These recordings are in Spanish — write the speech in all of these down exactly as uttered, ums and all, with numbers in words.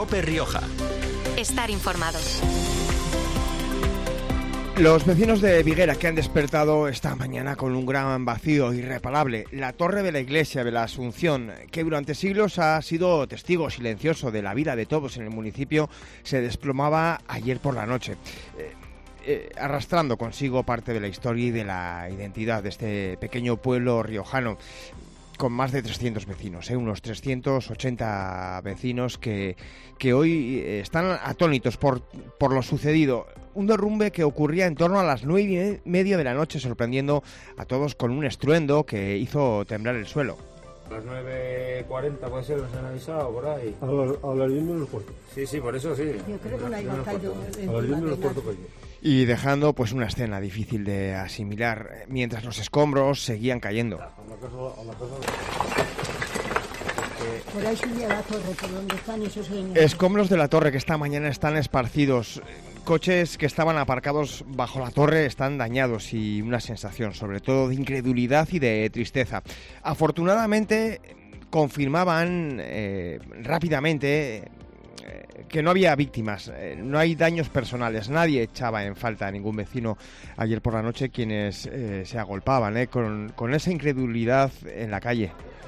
COPE Rioja. Estar informado. Los vecinos de Viguera que han despertado esta mañana con un gran vacío irreparable. La torre de la iglesia de la Asunción, que durante siglos ha sido testigo silencioso de la vida de todos en el municipio, se desplomaba ayer por la noche, eh, eh, arrastrando consigo parte de la historia y de la identidad de este pequeño pueblo riojano, con más de trescientos vecinos, ¿eh? unos trescientos ochenta vecinos que, que hoy están atónitos por, por lo sucedido. Un derrumbe que ocurría en torno a las nueve y media de la noche, sorprendiendo a todos con un estruendo que hizo temblar el suelo. A las nueve cuarenta puede ser, nos han avisado por ahí. A las, a las diez menos cuarto. Sí, sí, por eso sí. Yo creo que no hay más caído. A las diez menos cuarto cayó. Y dejando pues una escena difícil de asimilar, mientras los escombros seguían cayendo. A la casa, a la casa. Por ahí subía la torre, por donde están esos señores. Escombros de la torre que esta mañana están esparcidos. Coches que estaban aparcados bajo la torre están dañados y una sensación sobre todo de incredulidad y de tristeza. Afortunadamente confirmaban eh, rápidamente eh, que no había víctimas, eh, no hay daños personales, nadie echaba en falta a ningún vecino ayer por la noche, quienes eh, se agolpaban eh, con, con esa incredulidad en la calle.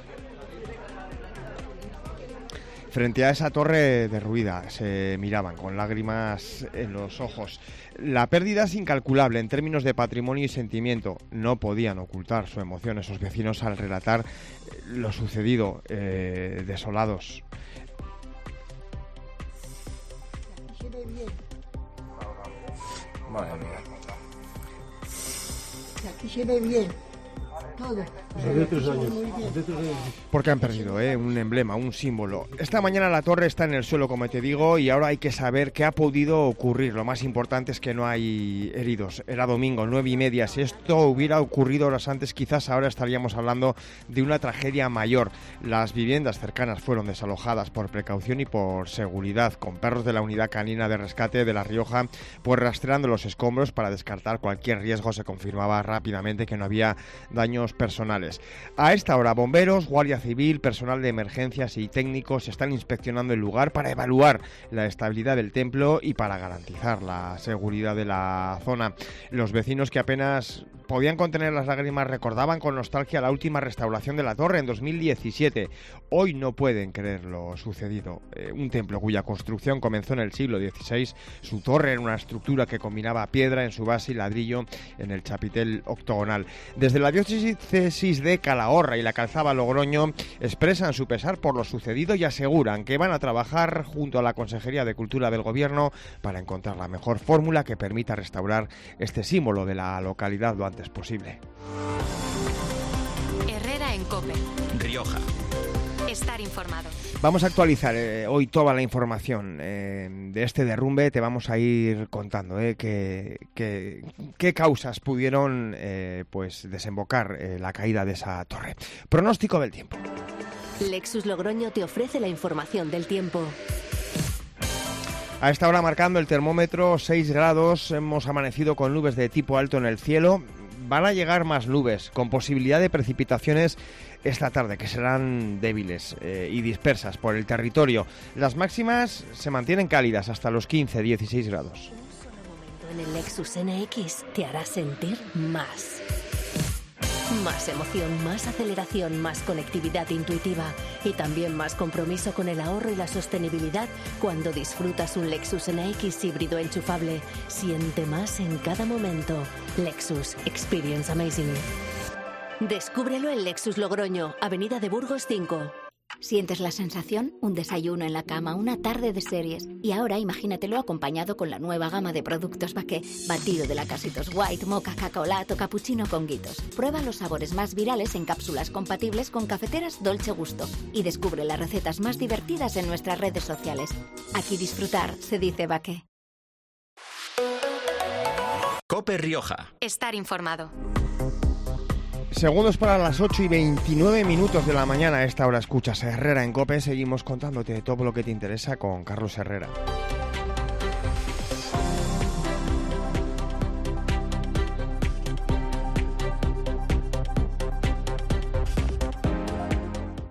Frente a esa torre derruida se miraban con lágrimas en los ojos. La pérdida es incalculable en términos de patrimonio y sentimiento. No podían ocultar su emoción esos vecinos al relatar lo sucedido, eh, desolados. Se ve bien. Madre mía. Aquí se ve bien. Todo. Hace tres años. Hace tres años. Porque han perdido ¿eh? un emblema, un símbolo. Esta mañana la torre está en el suelo, como te digo, y ahora hay que saber qué ha podido ocurrir. Lo más importante es que no hay heridos. Era domingo, nueve y media. Si esto hubiera ocurrido horas antes, quizás ahora estaríamos hablando de una tragedia mayor. Las viviendas cercanas fueron desalojadas por precaución y por seguridad, con perros de la unidad canina de rescate de La Rioja, pues rastreando los escombros para descartar cualquier riesgo. Se confirmaba rápidamente que no había daños personales. A esta hora, bomberos, Guardia Civil, personal de emergencias y técnicos están inspeccionando el lugar para evaluar la estabilidad del templo y para garantizar la seguridad de la zona. Los vecinos, que apenas podían contener las lágrimas, recordaban con nostalgia la última restauración de la torre en dos mil diecisiete. Hoy no pueden creer lo sucedido. Eh, un templo cuya construcción comenzó en el siglo dieciséis. Su torre era una estructura que combinaba piedra en su base y ladrillo en el chapitel octogonal. Desde la diócesis de Calahorra y la Calzada Logroño expresan su pesar por lo sucedido y aseguran que van a trabajar junto a la Consejería de Cultura del Gobierno para encontrar la mejor fórmula que permita restaurar este símbolo de la localidad lo antes posible. Herrera en COPE. Rioja. Estar informado. Vamos a actualizar eh, hoy toda la información eh, de este derrumbe. Te vamos a ir contando eh, qué, qué, qué causas pudieron eh, pues desembocar eh, la caída de esa torre. Pronóstico del tiempo. Lexus Logroño te ofrece la información del tiempo. A esta hora marcando el termómetro seis grados, hemos amanecido con nubes de tipo alto en el cielo. Van a llegar más nubes, con posibilidad de precipitaciones esta tarde, que serán débiles eh, y dispersas por el territorio. Las máximas se mantienen cálidas hasta los quince a dieciséis grados. Un solo momento en el Lexus N X te hará sentir más. Más emoción, más aceleración, más conectividad intuitiva y también más compromiso con el ahorro y la sostenibilidad cuando disfrutas un Lexus N X híbrido enchufable. Siente más en cada momento. Lexus. Experience amazing. Descúbrelo en Lexus Logroño, Avenida de Burgos cinco. ¿Sientes la sensación? Un desayuno en la cama, una tarde de series. Y ahora imagínatelo acompañado con la nueva gama de productos Baqué. Batido de lacasitos white, mocha, cacolato, cappuccino con guitos. Prueba los sabores más virales en cápsulas compatibles con cafeteras Dolce Gusto. Y descubre las recetas más divertidas en nuestras redes sociales. Aquí disfrutar se dice Baqué. COPE Rioja. Estar informado. Segundos para las ocho y veintinueve minutos de la mañana. A esta hora escuchas Herrera en COPE. Seguimos contándote todo lo que te interesa con Carlos Herrera.